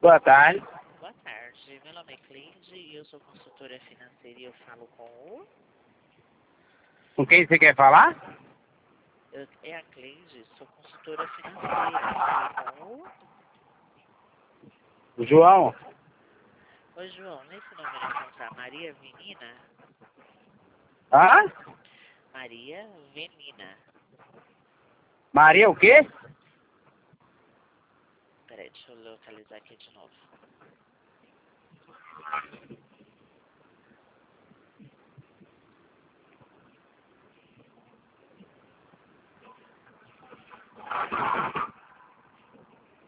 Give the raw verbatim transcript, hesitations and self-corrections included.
Boa tarde. Boa tarde, meu nome é Cleide e eu sou consultora financeira e eu falo com o... Com quem você quer falar? Eu, é a Cleide, sou consultora financeira, falo com o... O João. Ô João, nesse número encontrar Maria Venina? Hã? Maria Venina. Maria o quê? Peraí, deixa eu localizar aqui de novo.